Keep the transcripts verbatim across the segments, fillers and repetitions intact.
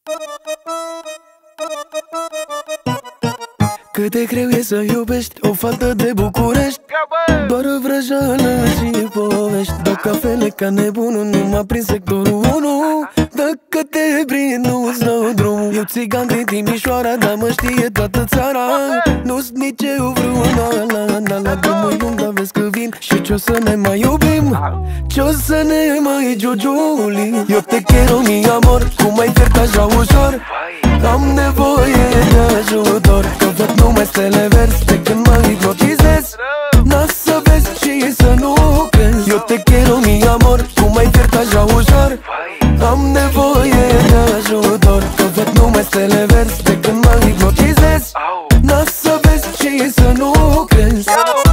Cât de greu e să iubești o fată de București, doar o vrăjeală și povești. Dau cafele ca nebunul, numai prin sectorul unu. Dacă te prind, nu-ți dau drumul. Eu țigan din Timișoara, dar mă știe toată țara. Nu-s nici eu vreuna, la, la, la drumul lung, dar vezi că vin. Și ce-o să ne mai iubim, ce-o să ne mai giugiulim. Eu te quiero, mi amor, cum mai fiert așa ușor. Am nevoie de ajutor, că văd numai stele verzi de când mă hipnotizez. N-a să vezi și să nu crezi. Eu te quiero, mi amor, cum mai fiert așa ușor. Am nevoie de ajutor, că văd numai stele verzi de când mă hipnotizez. N-a să vezi și să nu crezi.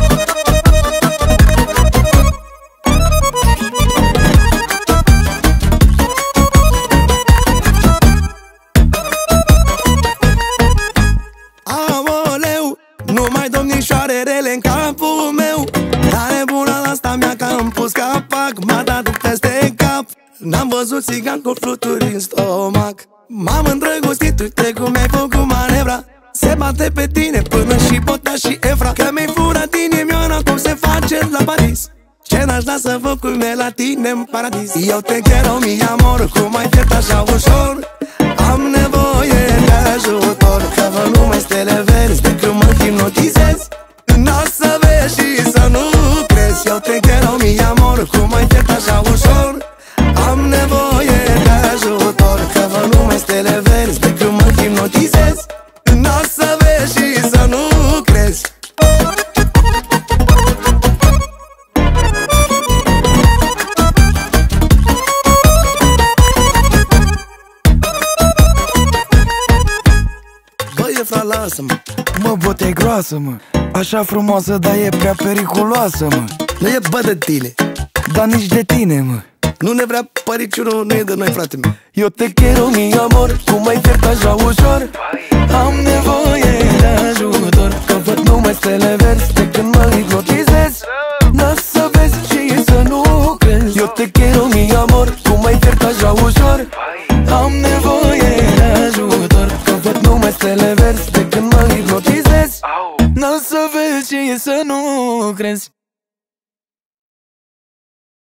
Nu mai domnișoarele în capul meu, tare bună asta mea că am pus capac. M-a dat peste cap, n-am văzut țigan cu fluturi în stomac. M-am îndrăgostit, uite cum mi-ai făcut manevra. Se bate pe tine până și Bota și Efra. Că mi-ai furat inimioara cum se face la Paris. Ce n-aș da să văd cum e la tine în paradis. Eu te quiero, mi amor, cum mai fiert așa ușor. Am nevoie de ajutor, că văd numai stele verzi de când mă hipnotizez. N-o să vezi și să nu crezi. Eu te quiero, mi amor, cum mai fiert așa ușor. Am nevoie de ajutor, că văd numai stele verzi de când mă hipnotizez. N-o să vezi și să nu crezi. Fra, lasă-mă. Mă, bă, te-ai groasă, mă. Așa frumoasă, dar e prea periculoasă, mă. Nu e bă de tine, dar nici de tine, mă. Nu ne vrea păriciunul, nu e de noi, frate meu. Eu te quiero, mi amor, cum mai fiert așa ușor. Am nevoie de ajutor, că văd numai stele verzi de când mă hipnotizez. N-a să vezi și să nu crezi. Eu te quiero, mi amor, cum mai fiert așa ușor. Am nevoie de ajutor, că văd numai stele verzi de când mă hipnotizez. N-o să vezi și să nu crezi.